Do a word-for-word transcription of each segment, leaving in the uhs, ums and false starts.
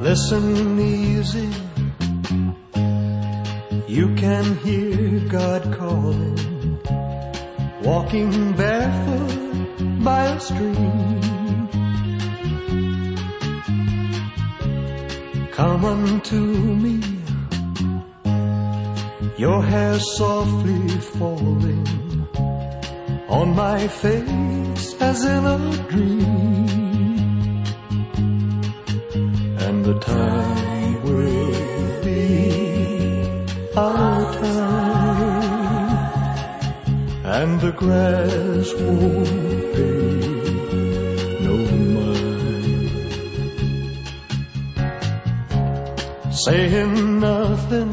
Listen easy, you can hear God calling, walking barefoot by a stream. Come unto me, your hair softly falling on my face as in a dream. And the time will be our time, and the grass won't pay no mind. Saying nothing,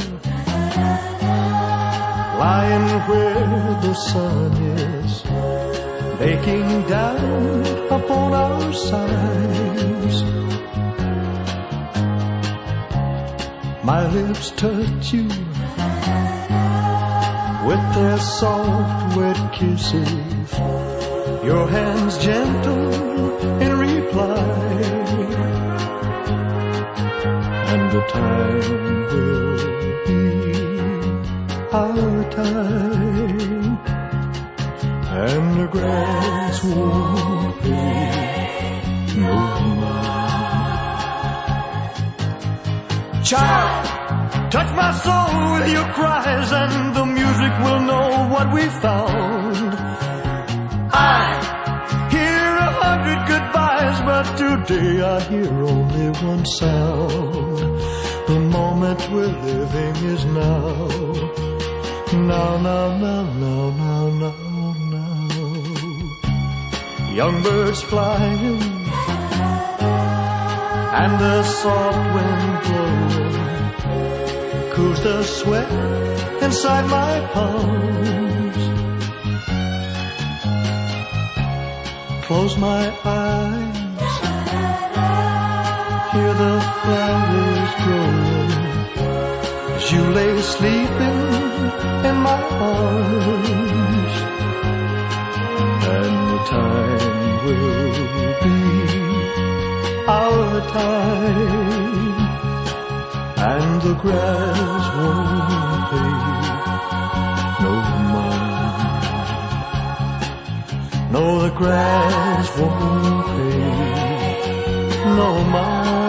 lying where the sun is, baking down upon our sides. My lips touch you with their soft, wet kisses, your hands gentle in reply. And the time will be our time, and the grass won't pay no mind. Child, touch my soul with your cries, and the music will know what we found. I hear a hundred goodbyes, but today I hear only one sound. The moment we're living is now. Now, now, now, now, now, now, now. Young birds flying, and the soft wind blowing cools the sweat inside my palms. Close my eyes, hear the flowers growing as you lay sleeping in my arms. And the time will be our time, and the grass won't pay no mind. No, the grass won't pay no mind.